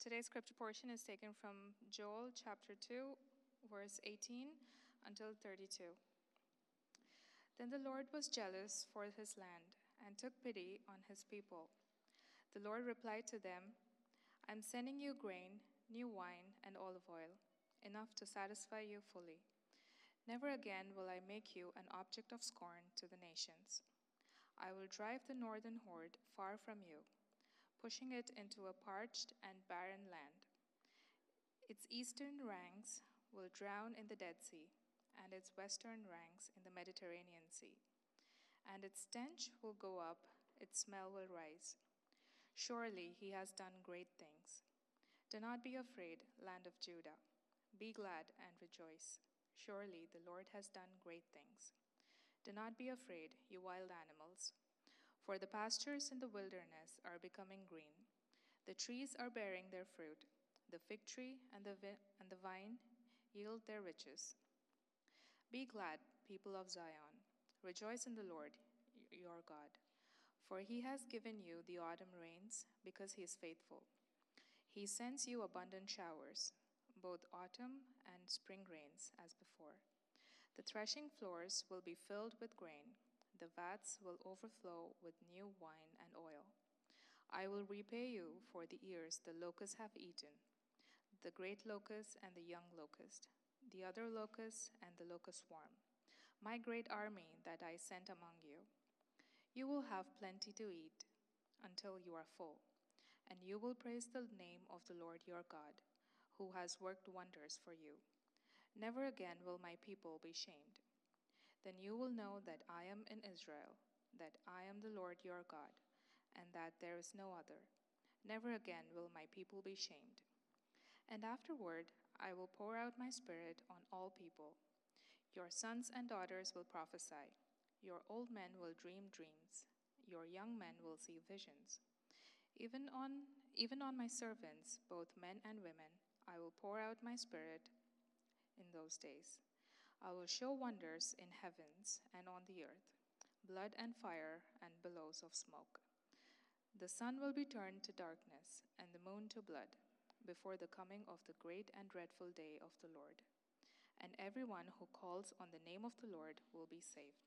Today's scripture portion is taken from Joel chapter 2, verse 18 until 32. Then the Lord was jealous for his land and took pity on his people. The Lord replied to them, I am sending you grain, new wine, and olive oil, enough to satisfy you fully. Never again will I make you an object of scorn to the nations. I will drive the northern horde far from you, pushing it into a parched and barren land. Its eastern ranks will drown in the Dead Sea, and its western ranks in the Mediterranean Sea. And its stench will go up, its smell will rise. Surely he has done great things. Do not be afraid, land of Judah. Be glad and rejoice. Surely the Lord has done great things. Do not be afraid, you wild animals. For the pastures in the wilderness are becoming green. The trees are bearing their fruit. The fig tree and the vine yield their riches. Be glad, people of Zion. Rejoice in the Lord, your God. For he has given you the autumn rains, because he is faithful. He sends you abundant showers, both autumn and spring rains, as before. The threshing floors will be filled with grain. The vats will overflow with new wine and oil. I will repay you for the years the locusts have eaten, the great locust and the young locust, the other locust and the locust swarm, my great army that I sent among you. You will have plenty to eat until you are full, and you will praise the name of the Lord your God, who has worked wonders for you. Never again will my people be shamed. Then you will know that I am in Israel, that I am the Lord your God, and that there is no other. Never again will my people be shamed. And afterward I will pour out my spirit on all people. Your sons and daughters will prophesy. Your old men will dream dreams. Your young men will see visions. Even on my servants, both men and women, I will pour out my spirit in those days. I will show wonders in heavens and on the earth, blood and fire and billows of smoke. The sun will be turned to darkness and the moon to blood before the coming of the great and dreadful day of the Lord. And everyone who calls on the name of the Lord will be saved.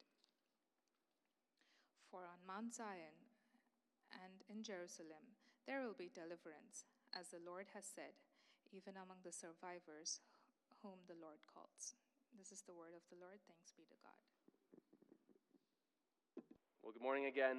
For on Mount Zion and in Jerusalem there will be deliverance, as the Lord has said, even among the survivors whom the Lord calls. This is the word of the Lord. Thanks be to God. Well, good morning again.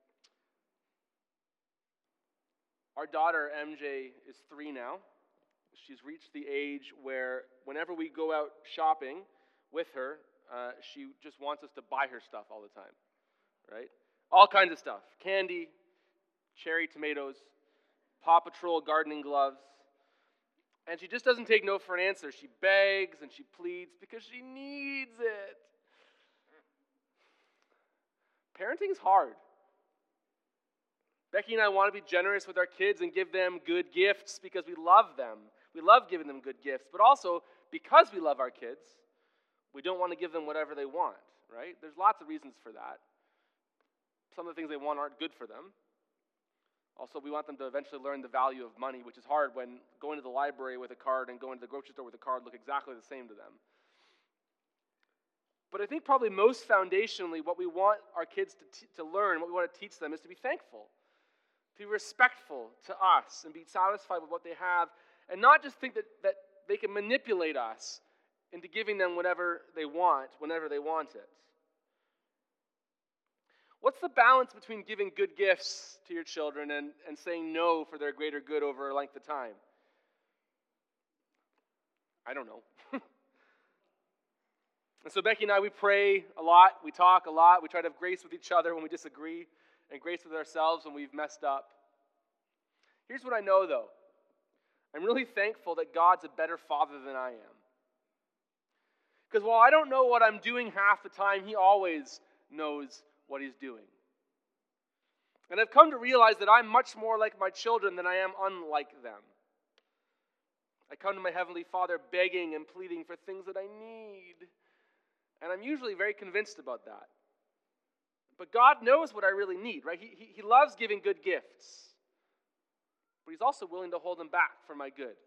Our daughter, MJ, is 3 now. She's reached the age where whenever we go out shopping with her, she just wants us to buy her stuff all the time, right? All kinds of stuff. Candy, cherry tomatoes, Paw Patrol gardening gloves. And she just doesn't take no for an answer. She begs and she pleads because she needs it. Parenting's hard. Becky and I want to be generous with our kids and give them good gifts because we love them. We love giving them good gifts. But also, because we love our kids, we don't want to give them whatever they want, right? There's lots of reasons for that. Some of the things they want aren't good for them. Also, we want them to eventually learn the value of money, which is hard when going to the library with a card and going to the grocery store with a card look exactly the same to them. But I think probably most foundationally, what we want our kids to learn, what we want to teach them, is to be thankful, to be respectful to us and be satisfied with what they have, and not just think that they can manipulate us into giving them whatever they want, whenever they want it. What's the balance between giving good gifts to your children and saying no for their greater good over a length of time? I don't know. And so Becky and I, we pray a lot, we talk a lot, we try to have grace with each other when we disagree, and grace with ourselves when we've messed up. Here's what I know, though. I'm really thankful that God's a better father than I am. Because while I don't know what I'm doing half the time, He always knows what He's doing. And I've come to realize that I'm much more like my children than I am unlike them. I come to my Heavenly Father begging and pleading for things that I need. And I'm usually very convinced about that. But God knows what I really need, right? He loves giving good gifts. But He's also willing to hold them back for my good.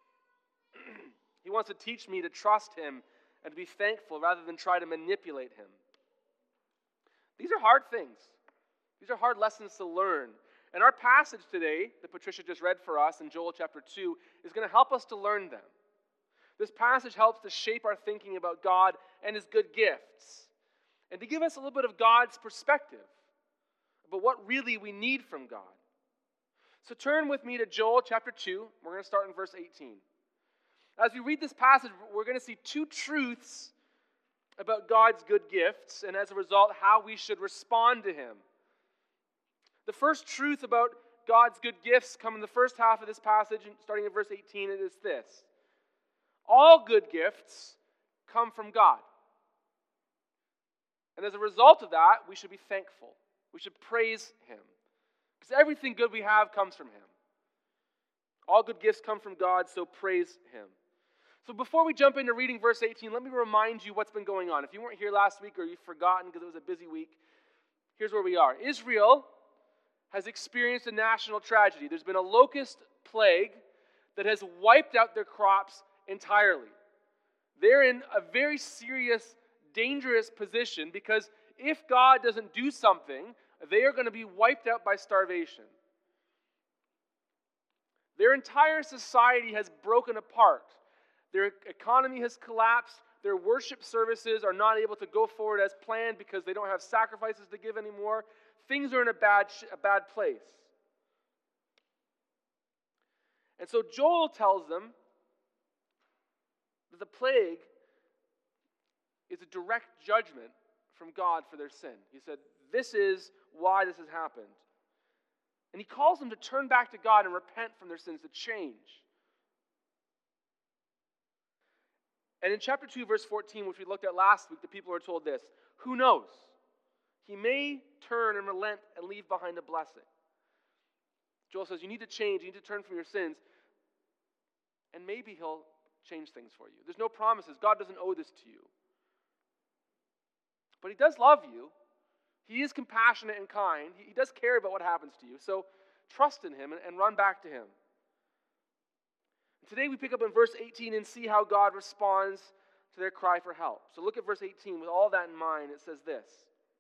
He wants to teach me to trust Him and to be thankful rather than try to manipulate Him. These are hard things. These are hard lessons to learn. And our passage today, that Patricia just read for us in Joel chapter 2, is going to help us to learn them. This passage helps to shape our thinking about God and His good gifts, and to give us a little bit of God's perspective about what really we need from God. So turn with me to Joel chapter 2. We're going to start in verse 18. As we read this passage, we're going to see two truths about God's good gifts, and as a result, how we should respond to Him. The first truth about God's good gifts come in the first half of this passage, starting in verse 18, it is this. All good gifts come from God. And as a result of that, we should be thankful. We should praise Him. Because everything good we have comes from Him. All good gifts come from God, so praise Him. So before we jump into reading verse 18, let me remind you what's been going on. If you weren't here last week or you've forgotten because it was a busy week, here's where we are. Israel has experienced a national tragedy. There's been a locust plague that has wiped out their crops entirely. They're in a very serious, dangerous position because if God doesn't do something, they are going to be wiped out by starvation. Their entire society has broken apart. Their economy has collapsed. Their worship services are not able to go forward as planned because they don't have sacrifices to give anymore. Things are in a bad place. And so Joel tells them that the plague is a direct judgment from God for their sin. He said, this is why this has happened. And he calls them to turn back to God and repent from their sins, to change. And in chapter 2, verse 14, which we looked at last week, the people are told this, who knows? He may turn and relent and leave behind a blessing. Joel says, you need to change, you need to turn from your sins, and maybe He'll change things for you. There's no promises. God doesn't owe this to you. But He does love you. He is compassionate and kind. He does care about what happens to you. So trust in Him and run back to Him. Today we pick up in verse 18 and see how God responds to their cry for help. So look at verse 18. With all that in mind, it says this.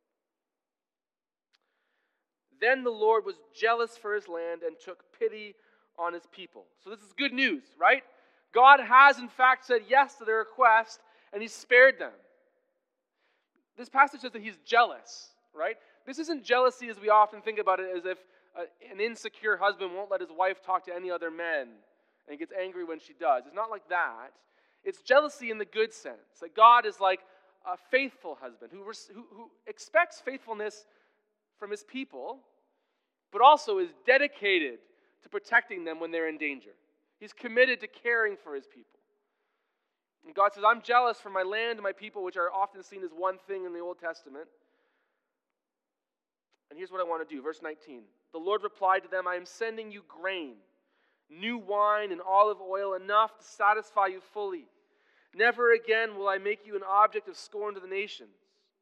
Then the Lord was jealous for His land and took pity on His people. So this is good news, right? God has in fact said yes to their request, and He spared them. This passage says that He's jealous, right? This isn't jealousy as we often think about it, as if an insecure husband won't let his wife talk to any other men, and he gets angry when she does. It's not like that. It's jealousy in the good sense. That God is like a faithful husband who expects faithfulness from His people, but also is dedicated to protecting them when they're in danger. He's committed to caring for His people. And God says, I'm jealous for my land and my people, which are often seen as one thing in the Old Testament. And here's what I want to do. Verse 19. The Lord replied to them, I am sending you grain, new wine and olive oil, enough to satisfy you fully. Never again will I make you an object of scorn to the nations.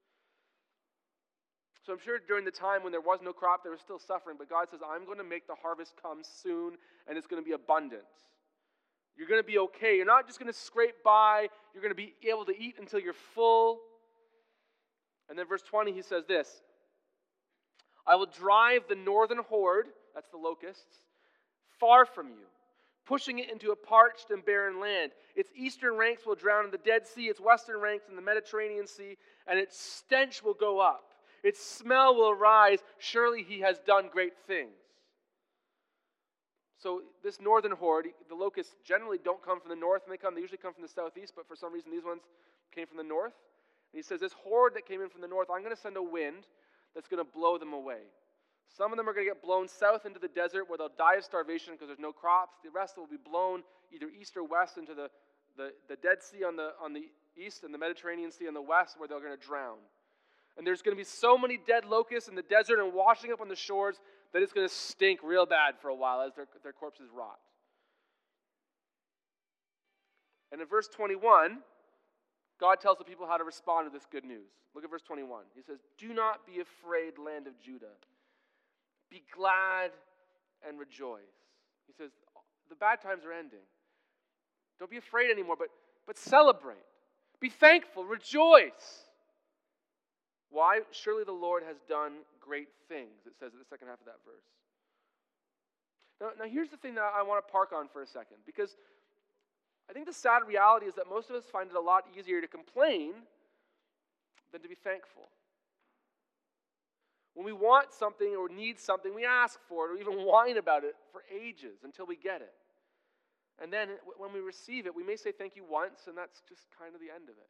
So I'm sure during the time when there was no crop, they were still suffering, but God says, I'm going to make the harvest come soon, and it's going to be abundant. You're going to be okay. You're not just going to scrape by. You're going to be able to eat until you're full. And then verse 20, he says this, I will drive the northern horde, that's the locusts, far from you, pushing it into a parched and barren land. Its eastern ranks will drown in the Dead Sea, its western ranks in the Mediterranean Sea, and its stench will go up. Its smell will arise. Surely He has done great things. So this northern horde, the locusts generally don't come from the north when they usually come from the southeast, but for some reason these ones came from the north. And he says, this horde that came in from the north, I'm going to send a wind that's going to blow them away. Some of them are going to get blown south into the desert where they'll die of starvation because there's no crops. The rest will be blown either east or west into the Dead Sea on the east and the Mediterranean Sea on the west where they're going to drown. And there's going to be so many dead locusts in the desert and washing up on the shores that it's going to stink real bad for a while as their corpses rot. And in verse 21, God tells the people how to respond to this good news. Look at verse 21. He says, do not be afraid, land of Judah. Be glad and rejoice. He says, the bad times are ending. Don't be afraid anymore, but celebrate. Be thankful, rejoice. Why? Surely the Lord has done great things, it says at the second half of that verse. Now here's the thing that I want to park on for a second, because I think the sad reality is that most of us find it a lot easier to complain than to be thankful. When we want something or need something, we ask for it or even whine about it for ages until we get it. And then when we receive it, we may say thank you once, and that's just kind of the end of it.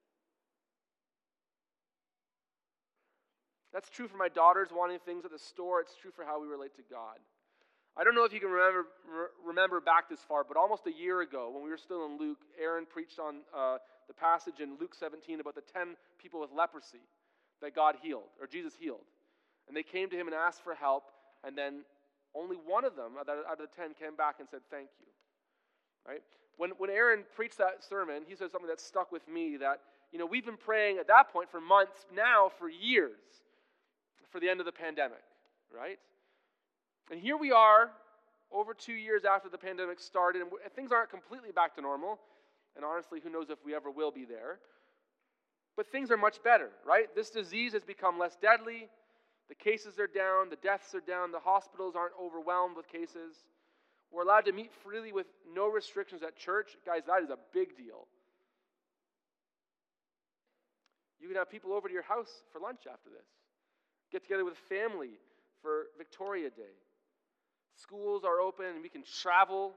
That's true for my daughters wanting things at the store. It's true for how we relate to God. I don't know if you can remember back this far, but almost a year ago, when we were still in Luke, Aaron preached on the passage in Luke 17 about the 10 people with leprosy that God healed, or Jesus healed. And they came to him and asked for help, and then only one of them out of the 10 came back and said thank you. Right? When Aaron preached that sermon, he said something that stuck with me, that we've been praying at that point for months, now for years, for the end of the pandemic, right? And here we are, over 2 years after the pandemic started, and things aren't completely back to normal, and honestly, who knows if we ever will be there, but things are much better, right? This disease has become less deadly, the cases are down, the deaths are down, the hospitals aren't overwhelmed with cases. We're allowed to meet freely with no restrictions at church. Guys, that is a big deal. You can have people over to your house for lunch after this. Get together with family for Victoria Day. Schools are open and we can travel.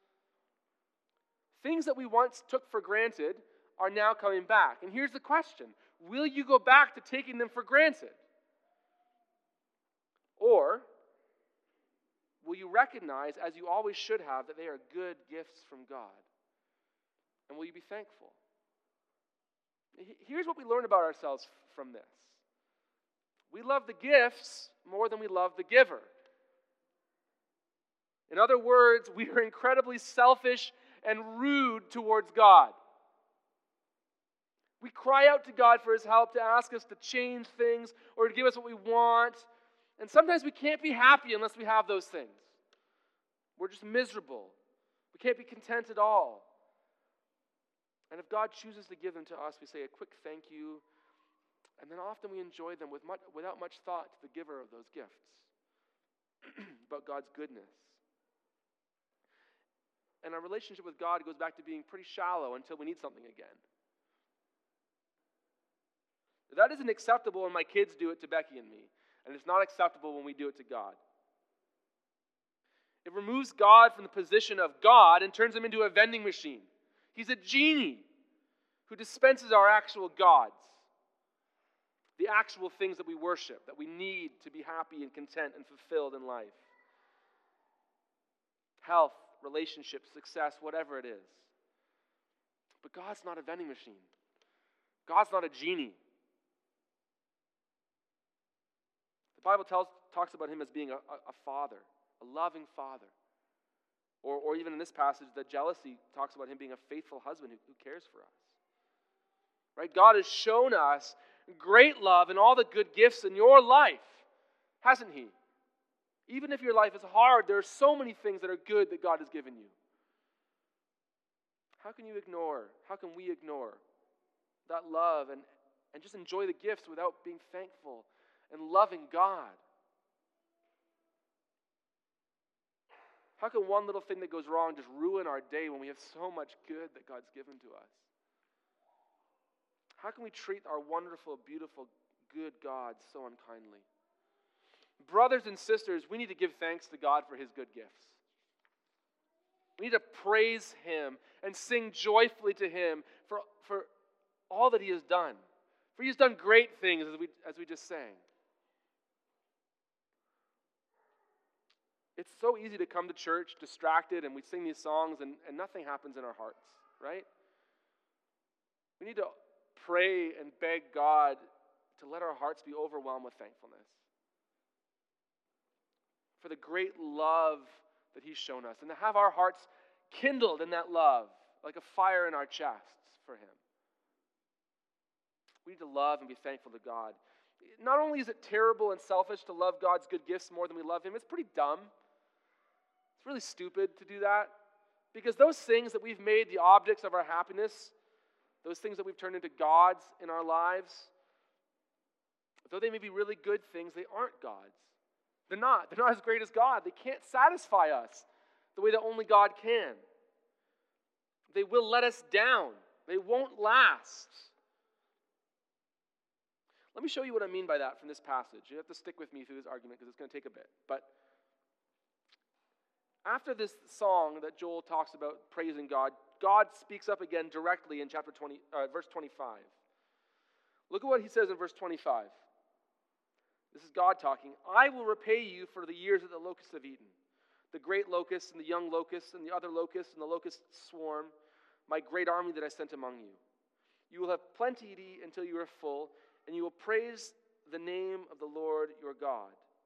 Things that we once took for granted are now coming back. And here's the question. Will you go back to taking them for granted? Or will you recognize, as you always should have, that they are good gifts from God? And will you be thankful? Here's what we learn about ourselves from this. We love the gifts more than we love the giver. In other words, we are incredibly selfish and rude towards God. We cry out to God for his help, to ask us to change things or to give us what we want. And sometimes we can't be happy unless we have those things. We're just miserable. We can't be content at all. And if God chooses to give them to us, we say a quick thank you, and then often we enjoy them without much thought to the giver of those gifts, about God's goodness. And our relationship with God goes back to being pretty shallow until we need something again. That isn't acceptable when my kids do it to Becky and me, and it's not acceptable when we do it to God. It removes God from the position of God and turns him into a vending machine. He's a genie who dispenses our actual gods, the actual things that we worship, that we need to be happy and content and fulfilled in life. Health, relationships, success, whatever it is. But God's not a vending machine. God's not a genie. The Bible talks about him as being a father, a loving father. Or even in this passage, the jealousy talks about him being a faithful husband who cares for us. Right? God has shown us great love and all the good gifts in your life, hasn't he? Even if your life is hard, there are so many things that are good that God has given you. How can we ignore that love and just enjoy the gifts without being thankful and loving God? How can one little thing that goes wrong just ruin our day when we have so much good that God's given to us? How can we treat our wonderful, beautiful, good God so unkindly? Brothers and sisters, we need to give thanks to God for his good gifts. We need to praise him and sing joyfully to him for all that he has done. For he has done great things, as we just sang. It's so easy to come to church distracted and we sing these songs and nothing happens in our hearts, right? We need to pray and beg God to let our hearts be overwhelmed with thankfulness for the great love that he's shown us, and to have our hearts kindled in that love like a fire in our chests for him. We need to love and be thankful to God. Not only is it terrible and selfish to love God's good gifts more than we love him, it's pretty dumb. It's really stupid to do that, because those things that we've made the objects of our happiness, those things that we've turned into gods in our lives, though they may be really good things, they aren't gods. They're not. They're not as great as God. They can't satisfy us the way that only God can. They will let us down. They won't last. Let me show you what I mean by that from this passage. You have to stick with me through this argument because it's going to take a bit. But after this song that Joel talks about praising God, God speaks up again directly in verse 25. Look at what he says in verse 25. This is God talking. I will repay you for the years that the locusts have eaten, the great locusts and the young locusts and the other locusts and the locust swarm, my great army that I sent among you. You will have plenty to eat until you are full, and you will praise the name of the Lord your God.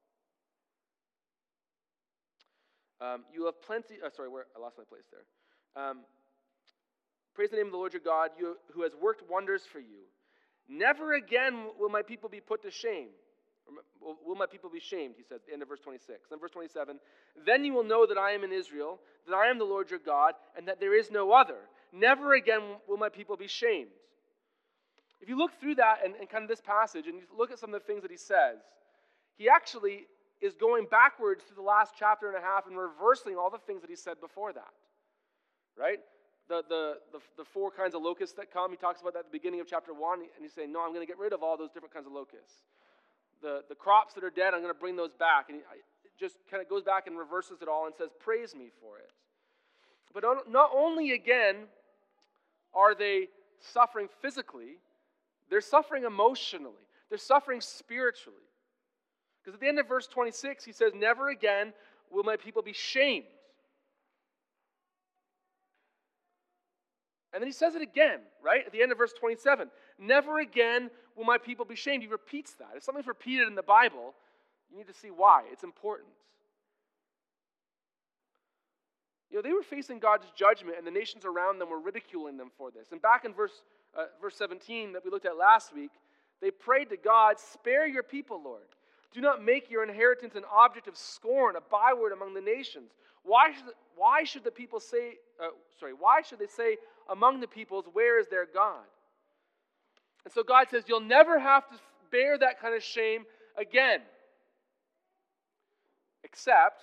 You will have plenty. I lost my place there. Praise the name of the Lord your God, who has worked wonders for you. Never again will my people be put to shame. Will my people be shamed, he says, at the end of verse 26. Then verse 27, then you will know that I am in Israel, that I am the Lord your God, and that there is no other. Never again will my people be shamed. If you look through that and kind of this passage, and you look at some of the things that he says, he actually is going backwards through the last chapter and a half and reversing all the things that he said before that. Right? The four kinds of locusts that come, he talks about that at the beginning of chapter 1, and he's saying, no, I'm going to get rid of all those different kinds of locusts. The crops that are dead, I'm going to bring those back. And it just kind of goes back and reverses it all and says, praise me for it. But not only, again, are they suffering physically, they're suffering emotionally. They're suffering spiritually. Because at the end of verse 26, he says, never again will my people be shamed. And then he says it again, right? At the end of verse 27. Never again will my people be shamed. He repeats that. If something's repeated in the Bible, you need to see why. It's important. You know, they were facing God's judgment, and the nations around them were ridiculing them for this. And back in verse 17 that we looked at last week, they prayed to God, spare your people, Lord. Do not make your inheritance an object of scorn, a byword among the nations. Why should the people say, why should they say among the peoples, where is their God? And so God says, you'll never have to bear that kind of shame again. Except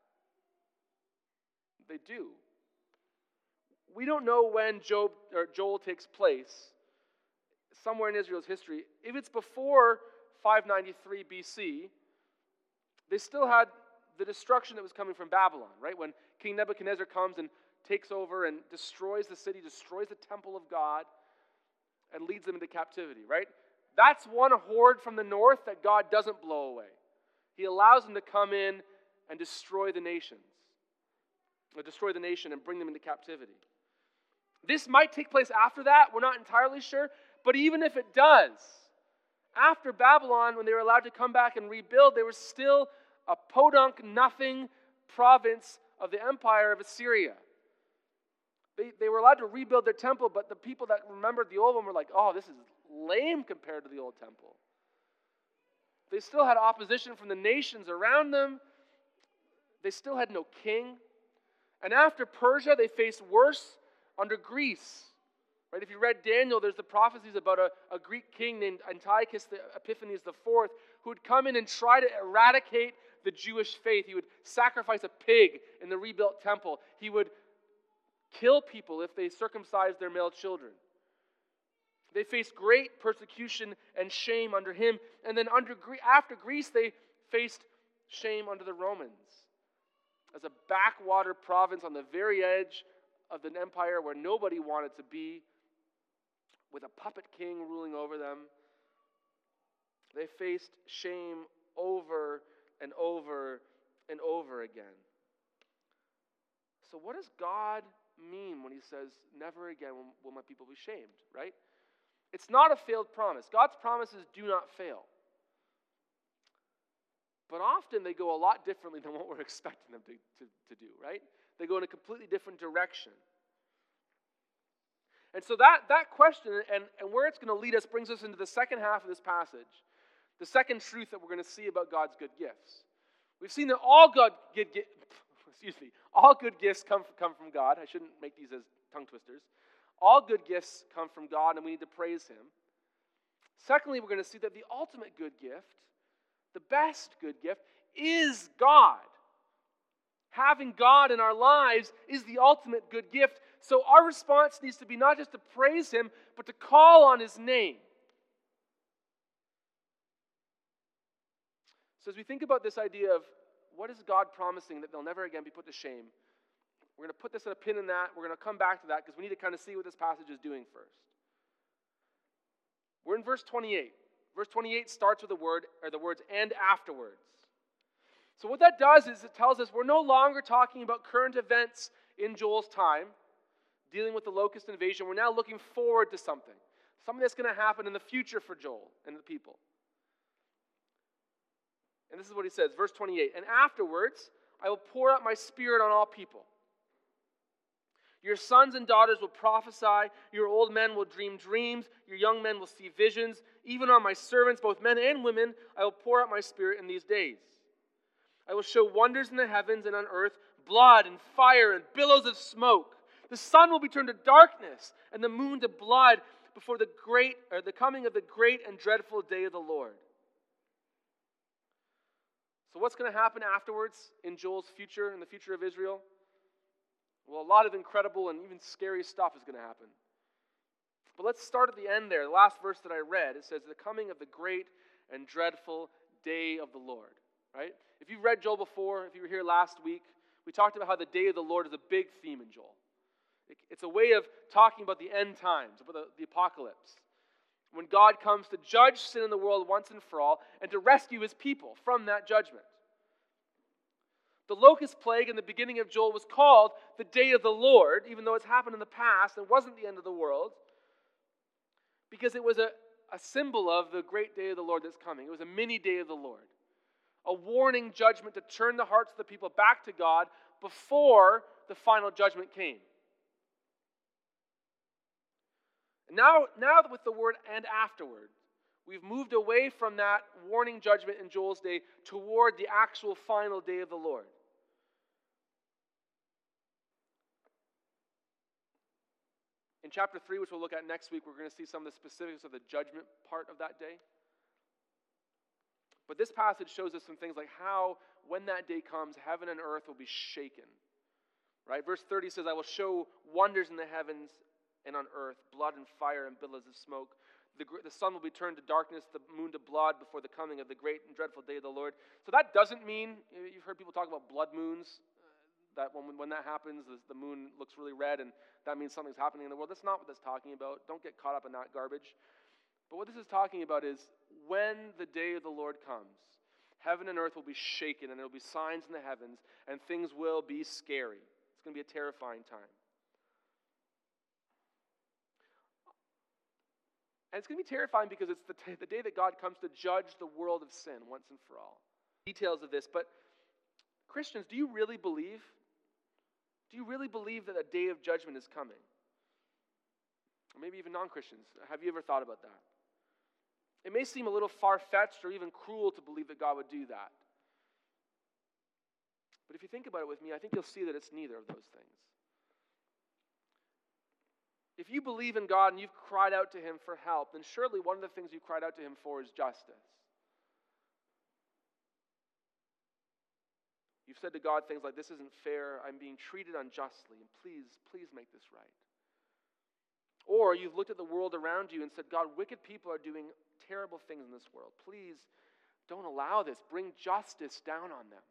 they do. We don't know when Joel takes place, somewhere in Israel's history. If it's before 593 BC, they still had the destruction that was coming from Babylon, right? When King Nebuchadnezzar comes and takes over and destroys the city, destroys the temple of God, and leads them into captivity, right? That's one horde from the north that God doesn't blow away. He allows them to come in and destroy the nations. Or destroy the nation and bring them into captivity. This might take place after that, we're not entirely sure, but even if it does, after Babylon, when they were allowed to come back and rebuild, they were still a podunk, nothing province of the empire of Assyria. They were allowed to rebuild their temple, but the people that remembered the old one were like, oh, this is lame compared to the old temple. They still had opposition from the nations around them. They still had no king. And after Persia, they faced worse under Greece. Right? If you read Daniel, there's the prophecies about a Greek king named Antiochus Epiphanes IV who would come in and try to eradicate the Jewish faith. He would sacrifice a pig in the rebuilt temple. He would kill people if they circumcised their male children. They faced great persecution and shame under him. And then after Greece, they faced shame under the Romans. As a backwater province on the very edge of the empire where nobody wanted to be, with a puppet king ruling over them, they faced shame over and over and over again. So what does God mean when he says, never again will my people be shamed, right? It's not a failed promise. God's promises do not fail. But often they go a lot differently than what we're expecting them to do, right? They go in a completely different direction. And so that question and where it's going to lead us brings us into the second half of this passage, the second truth that we're going to see about God's good gifts. We've seen that all God's all good gifts come from God. I shouldn't make these as tongue twisters. All good gifts come from God, and we need to praise him. Secondly, we're going to see that the ultimate good gift, the best good gift, is God. Having God in our lives is the ultimate good gift. So our response needs to be not just to praise him, but to call on his name. So as we think about this idea of what is God promising that they'll never again be put to shame, we're going to put this in a pin in that. We're going to come back to that because we need to kind of see what this passage is doing first. We're in verse 28. Verse 28 starts with the words "and afterwards." So what that does is it tells us we're no longer talking about current events in Joel's time, dealing with the locust invasion. We're now looking forward to something that's going to happen in the future for Joel and the people. And this is what he says, verse 28. "And afterwards, I will pour out my spirit on all people. Your sons and daughters will prophesy, your old men will dream dreams, your young men will see visions. Even on my servants, both men and women, I will pour out my spirit in these days. I will show wonders in the heavens and on earth, blood and fire and billows of smoke. The sun will be turned to darkness and the moon to blood before the coming of the great and dreadful day of the Lord." So what's going to happen afterwards in Joel's future, in the future of Israel? Well, a lot of incredible and even scary stuff is going to happen. But let's start at the end there. The last verse that I read, it says, "the coming of the great and dreadful day of the Lord." Right? If you've read Joel before, if you were here last week, we talked about how the day of the Lord is a big theme in Joel. It's a way of talking about the end times, about the apocalypse. When God comes to judge sin in the world once and for all and to rescue his people from that judgment. The locust plague in the beginning of Joel was called the day of the Lord, even though it's happened in the past and wasn't the end of the world, because it was a symbol of the great day of the Lord that's coming. It was a mini day of the Lord. A warning judgment to turn the hearts of the people back to God before the final judgment came. Now with the word "and afterward," we've moved away from that warning judgment in Joel's day toward the actual final day of the Lord. In chapter 3, which we'll look at next week, we're going to see some of the specifics of the judgment part of that day. But this passage shows us some things like how, when that day comes, heaven and earth will be shaken. Right? Verse 30 says, "I will show wonders in the heavens and on earth, blood and fire and billows of smoke. The sun will be turned to darkness, the moon to blood before the coming of the great and dreadful day of the Lord." So that doesn't mean, you've heard people talk about blood moons, that when that happens, the moon looks really red and that means something's happening in the world. That's not what that's talking about. Don't get caught up in that garbage. But what this is talking about is when the day of the Lord comes, heaven and earth will be shaken and there will be signs in the heavens and things will be scary. It's going to be a terrifying time. And it's going to be terrifying because it's the day that God comes to judge the world of sin once and for all. Details of this. But Christians, do you really believe? Do you really believe that a day of judgment is coming? Or maybe even non-Christians. Have you ever thought about that? It may seem a little far-fetched or even cruel to believe that God would do that. But if you think about it with me, I think you'll see that it's neither of those things. If you believe in God and you've cried out to him for help, then surely one of the things you cried out to him for is justice. You've said to God things like, "This isn't fair, I'm being treated unjustly, and please make this right." Or you've looked at the world around you and said, "God, wicked people are doing terrible things in this world. Please don't allow this. Bring justice down on them."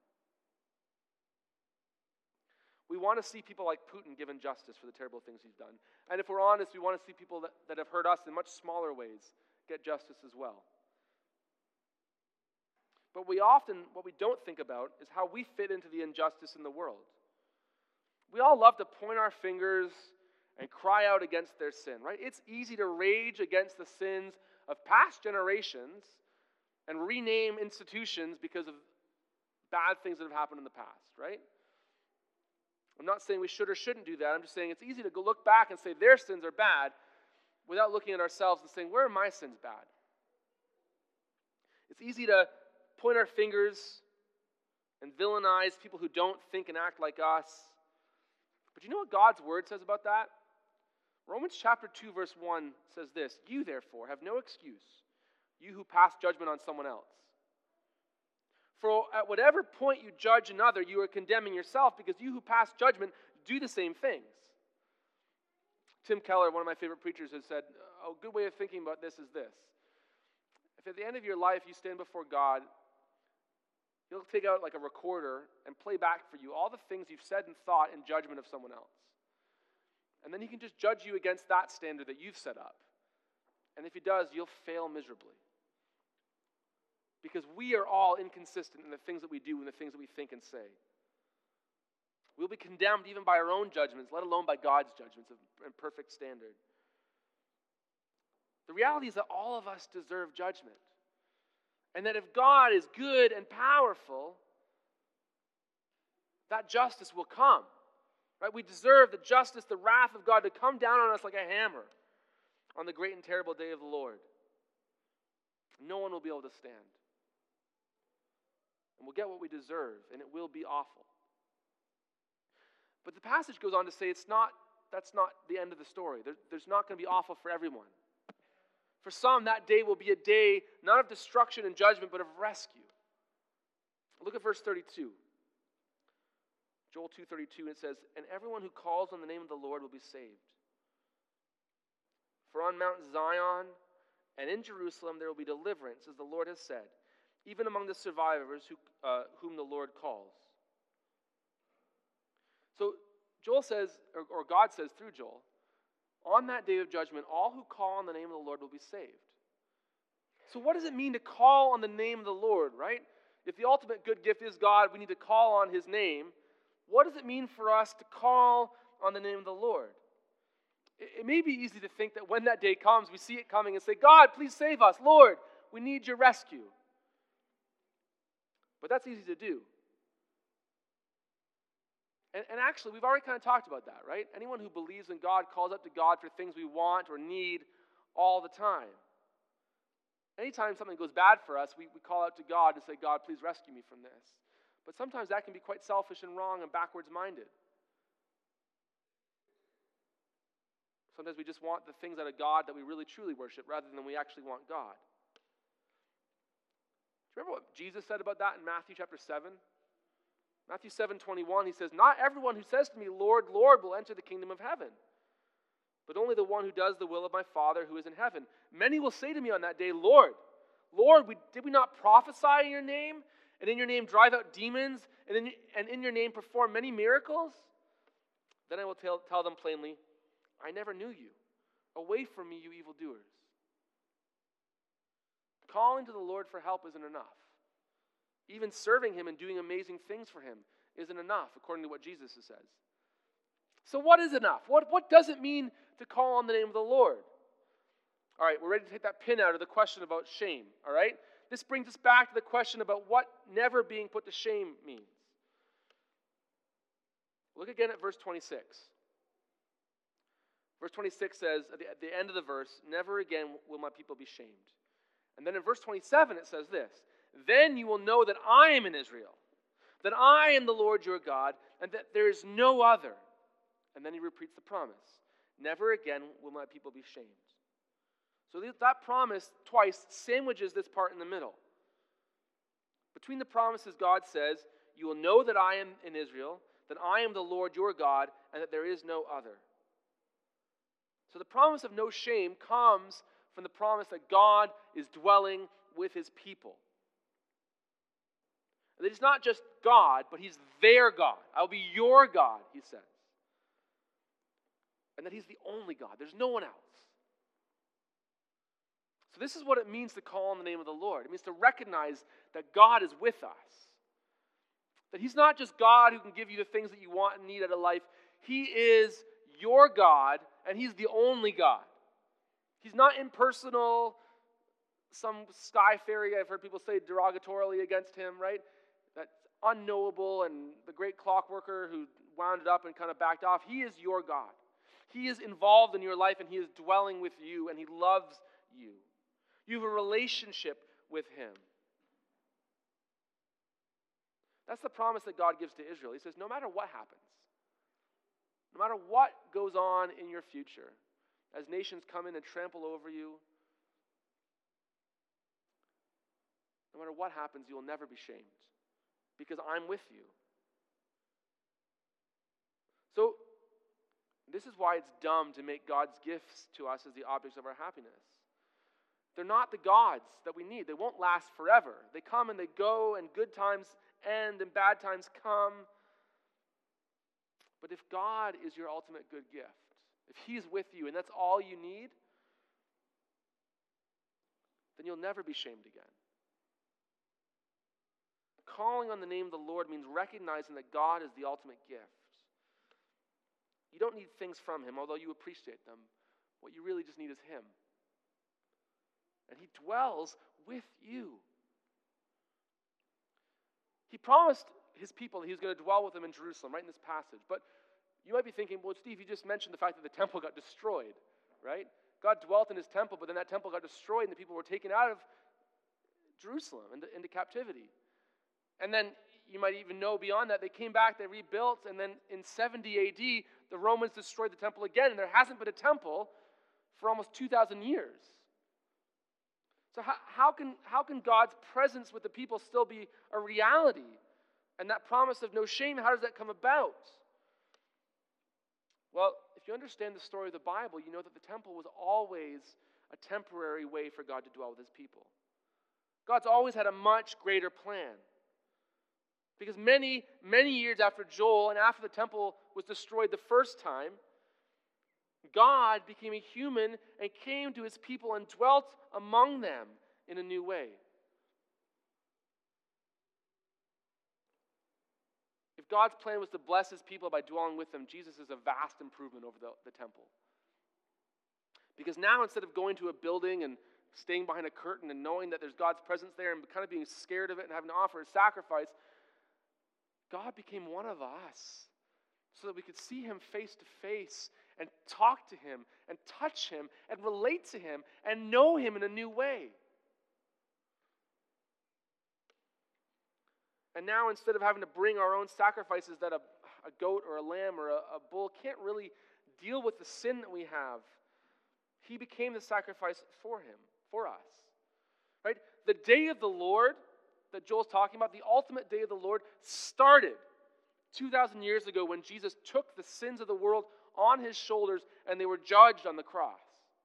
We want to see people like Putin given justice for the terrible things he's done. And if we're honest, we want to see people that have hurt us in much smaller ways get justice as well. But what we don't think about is how we fit into the injustice in the world. We all love to point our fingers and cry out against their sin, right? It's easy to rage against the sins of past generations and rename institutions because of bad things that have happened in the past, right? I'm not saying we should or shouldn't do that. I'm just saying it's easy to go look back and say their sins are bad without looking at ourselves and saying, where are my sins bad? It's easy to point our fingers and villainize people who don't think and act like us. But you know what God's word says about that? Romans chapter 2 verse 1 says this, "You therefore have no excuse, you who pass judgment on someone else. For at whatever point you judge another, you are condemning yourself, because you who pass judgment do the same things." Tim Keller, one of my favorite preachers, has said, a good way of thinking about this is this. If at the end of your life you stand before God, He'll take out like a recorder and play back for you all the things you've said and thought in judgment of someone else. And then He can just judge you against that standard that you've set up. And if He does, you'll fail miserably. Because we are all inconsistent in the things that we do and the things that we think and say. We'll be condemned even by our own judgments, let alone by God's judgments and perfect standard. The reality is that all of us deserve judgment. And that if God is good and powerful, that justice will come. Right? We deserve the justice, the wrath of God to come down on us like a hammer on the great and terrible day of the Lord. No one will be able to stand. And we'll get what we deserve, and it will be awful. But the passage goes on to say that's not the end of the story. There's not going to be awful for everyone. For some, that day will be a day not of destruction and judgment, but of rescue. Look at verse 32. Joel 2:32, it says, "And everyone who calls on the name of the Lord will be saved. For on Mount Zion and in Jerusalem there will be deliverance, as the Lord has said, even among the survivors whom the Lord calls." So Joel says, or God says through Joel, on that day of judgment, all who call on the name of the Lord will be saved. So what does it mean to call on the name of the Lord, right? If the ultimate good gift is God, we need to call on His name. What does it mean for us to call on the name of the Lord? It may be easy to think that when that day comes, we see it coming and say, "God, please save us. Lord, we need your rescue." But that's easy to do. And actually, we've already kind of talked about that, right? Anyone who believes in God calls up to God for things we want or need all the time. Anytime something goes bad for us, we call out to God and say, "God, please rescue me from this." But sometimes that can be quite selfish and wrong and backwards-minded. Sometimes we just want the things out of God that we really truly worship rather than we actually want God. Do you remember what Jesus said about that in Matthew chapter 7? Matthew 7:21, He says, "Not everyone who says to me, 'Lord, Lord,' will enter the kingdom of heaven, but only the one who does the will of my Father who is in heaven. Many will say to me on that day, 'Lord, Lord, did we not prophesy in your name, and in your name drive out demons, and in your name perform many miracles?' Then I will tell them plainly, 'I never knew you. Away from me, you evildoers.'" Calling to the Lord for help isn't enough. Even serving Him and doing amazing things for Him isn't enough, according to what Jesus says. So what is enough? What does it mean to call on the name of the Lord? All right, we're ready to take that pin out of the question about shame, all right? This brings us back to the question about what never being put to shame means. Look again at verse 26. Verse 26 says, at the end of the verse, "Never again will my people be shamed." And then in verse 27 it says this, "Then you will know that I am in Israel, that I am the Lord your God, and that there is no other." And then He repeats the promise, "Never again will my people be shamed." So that promise twice sandwiches this part in the middle. Between the promises, God says, "You will know that I am in Israel, that I am the Lord your God, and that there is no other." So the promise of no shame comes from the promise that God is dwelling with His people. That He's not just God, but He's their God. "I'll be your God," He says. And that He's the only God. There's no one else. So this is what it means to call on the name of the Lord. It means to recognize that God is with us. That He's not just God who can give you the things that you want and need out of life. He is your God, and He's the only God. He's not impersonal, some sky fairy I've heard people say derogatorily against Him, right? That's unknowable and the great clockworker who wound it up and kind of backed off. He is your God. He is involved in your life, and He is dwelling with you, and He loves you. You have a relationship with Him. That's the promise that God gives to Israel. He says, no matter what happens, no matter what goes on in your future, as nations come in and trample over you, no matter what happens, you will never be shamed, because I'm with you. So, this is why it's dumb to make God's gifts to us as the objects of our happiness. They're not the gods that we need. They won't last forever. They come and they go, and good times end and bad times come. But if God is your ultimate good gift, if He's with you and that's all you need, then you'll never be shamed again. Calling on the name of the Lord means recognizing that God is the ultimate gift. You don't need things from Him, although you appreciate them. What you really just need is Him. And He dwells with you. He promised His people that He was going to dwell with them in Jerusalem, right in this passage. But you might be thinking, well, Steve, you just mentioned the fact that the temple got destroyed, right? God dwelt in His temple, but then that temple got destroyed and the people were taken out of Jerusalem into captivity. And then you might even know beyond that, they came back, they rebuilt, and then in 70 AD, the Romans destroyed the temple again, and there hasn't been a temple for almost 2,000 years. So how can God's presence with the people still be a reality? And that promise of no shame, how does that come about? Well, if you understand the story of the Bible, you know that the temple was always a temporary way for God to dwell with His people. God's always had a much greater plan. Because many, many years after Joel and after the temple was destroyed the first time, God became a human and came to His people and dwelt among them in a new way. If God's plan was to bless His people by dwelling with them, Jesus is a vast improvement over the temple. Because now instead of going to a building and staying behind a curtain and knowing that there's God's presence there and kind of being scared of it and having to offer a sacrifice, God became one of us so that we could see Him face to face and talk to Him and touch Him and relate to Him and know Him in a new way. And now instead of having to bring our own sacrifices that a goat or a lamb or a bull can't really deal with the sin that we have, He became the sacrifice for us. Right? The day of the Lord that Joel's talking about, the ultimate day of the Lord, started 2,000 years ago when Jesus took the sins of the world on His shoulders and they were judged on the cross.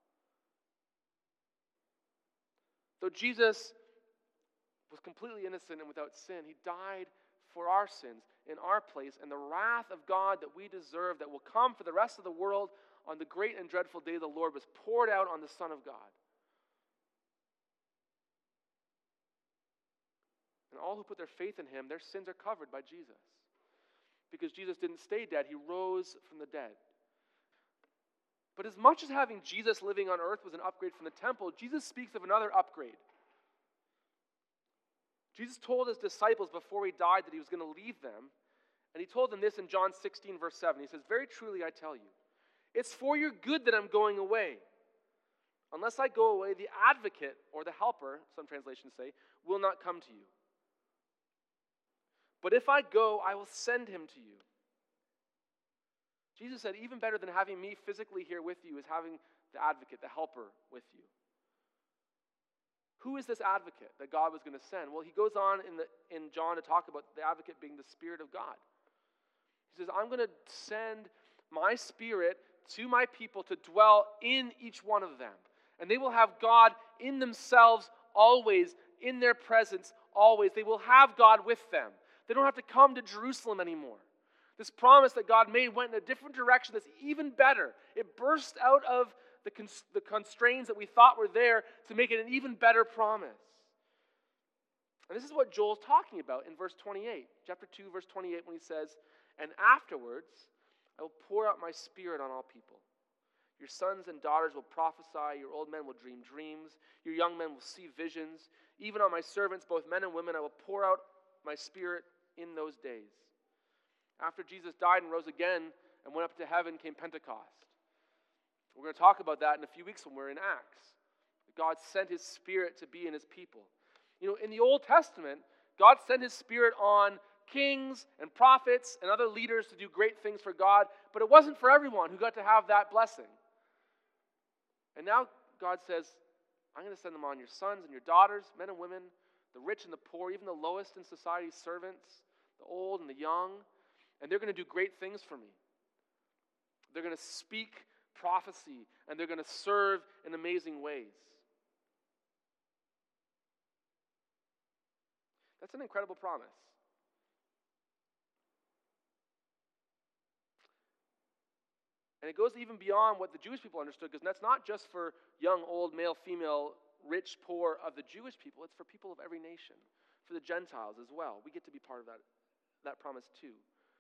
Though Jesus was completely innocent and without sin, He died for our sins in our place, and the wrath of God that we deserve, that will come for the rest of the world on the great and dreadful day of the Lord, was poured out on the Son of God. And all who put their faith in Him, their sins are covered by Jesus. Because Jesus didn't stay dead, He rose from the dead. But as much as having Jesus living on earth was an upgrade from the temple, Jesus speaks of another upgrade. Jesus told His disciples before He died that He was going to leave them. And He told them this in John 16, verse 7. He says, "Very truly I tell you, it's for your good that I'm going away. Unless I go away, the advocate, or the helper, some translations say, will not come to you. But if I go, I will send Him to you." Jesus said, even better than having me physically here with you is having the advocate, the helper, with you. Who is this advocate that God was going to send? Well, He goes on in John to talk about the advocate being the Spirit of God. He says, I'm going to send my Spirit to my people to dwell in each one of them. And they will have God in themselves always, in their presence always. They will have God with them. They don't have to come to Jerusalem anymore. This promise that God made went in a different direction that's even better. It burst out of the constraints that we thought were there to make it an even better promise. And this is what Joel's talking about in verse 28, chapter 2, verse 28, when he says, "And afterwards I will pour out my Spirit on all people. Your sons and daughters will prophesy, your old men will dream dreams, your young men will see visions. Even on my servants, both men and women, I will pour out my Spirit in those days." After Jesus died and rose again and went up to heaven came Pentecost. We're going to talk about that in a few weeks when we're in Acts. God sent His Spirit to be in His people. You know, in the Old Testament, God sent His Spirit on kings and prophets and other leaders to do great things for God, but it wasn't for everyone who got to have that blessing. And now God says, I'm going to send them on your sons and your daughters, men and women, the rich and the poor, even the lowest in society, servants, the old and the young, and they're going to do great things for me. They're going to speak prophecy, and they're going to serve in amazing ways. That's an incredible promise. And it goes even beyond what the Jewish people understood, because that's not just for young, old, male, female, rich, poor of the Jewish people. It's for people of every nation, for the Gentiles as well. We get to be part of that promise too.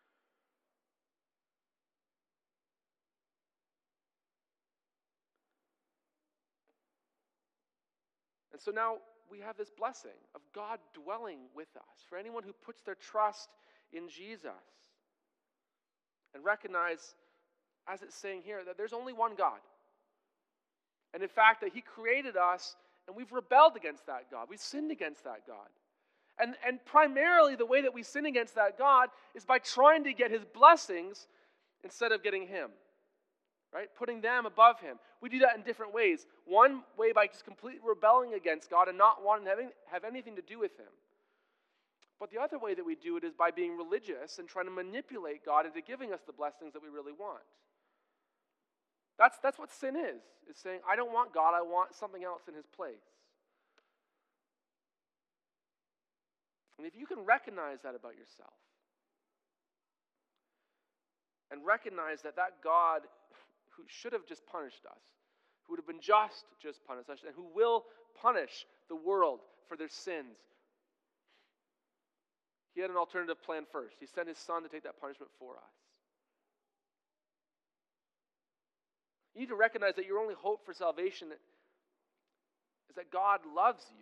And so now we have this blessing of God dwelling with us for anyone who puts their trust in Jesus and recognize, as it's saying here, that there's only one God. And in fact, that He created us and we've rebelled against that God. We've sinned against that God. And primarily the way that we sin against that God is by trying to get His blessings instead of getting Him. Right? Putting them above Him. We do that in different ways. One way by just completely rebelling against God and not wanting to have anything to do with Him. But the other way that we do it is by being religious and trying to manipulate God into giving us the blessings that we really want. That's what sin is. It's saying, I don't want God, I want something else in His place. And if you can recognize that about yourself, and recognize that God who should have just punished us, who would have been just punished us, and who will punish the world for their sins, He had an alternative plan first. He sent His Son to take that punishment for us. You need to recognize that your only hope for salvation is that God loves you.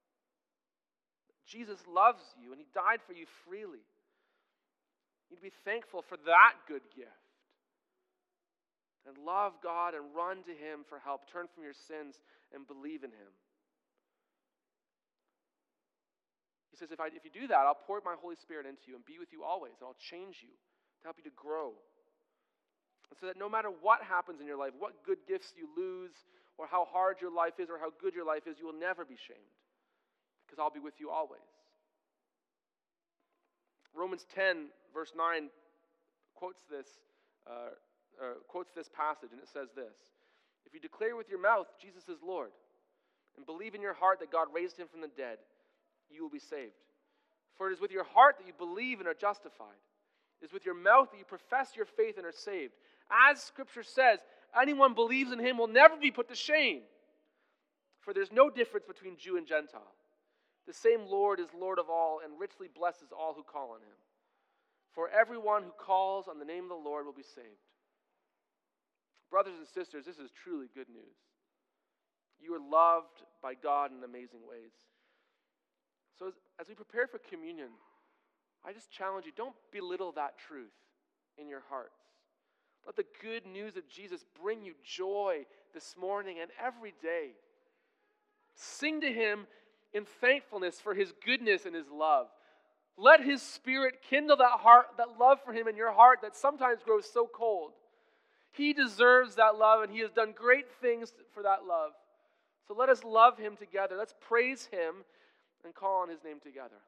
Jesus loves you, and He died for you freely. You need to be thankful for that good gift. And love God and run to Him for help. Turn from your sins and believe in Him. He says, if you do that, I'll pour my Holy Spirit into you and be with you always, and I'll change you to help you to grow. And so that no matter what happens in your life, what good gifts you lose, or how hard your life is, or how good your life is, you will never be shamed, because I'll be with you always. Romans 10, verse 9, quotes this passage, and it says this: if you declare with your mouth Jesus is Lord, and believe in your heart that God raised Him from the dead, you will be saved. For it is with your heart that you believe and are justified. It is with your mouth that you profess your faith and are saved. As Scripture says, anyone believes in Him will never be put to shame. For there's no difference between Jew and Gentile. The same Lord is Lord of all and richly blesses all who call on Him. For everyone who calls on the name of the Lord will be saved. Brothers and sisters, this is truly good news. You are loved by God in amazing ways. So as we prepare for communion, I just challenge you, don't belittle that truth in your hearts. Let the good news of Jesus bring you joy this morning and every day. Sing to Him in thankfulness for His goodness and His love. Let His Spirit kindle that love for Him in your heart that sometimes grows so cold. He deserves that love, and He has done great things for that love. So let us love Him together. Let's praise Him and call on His name together.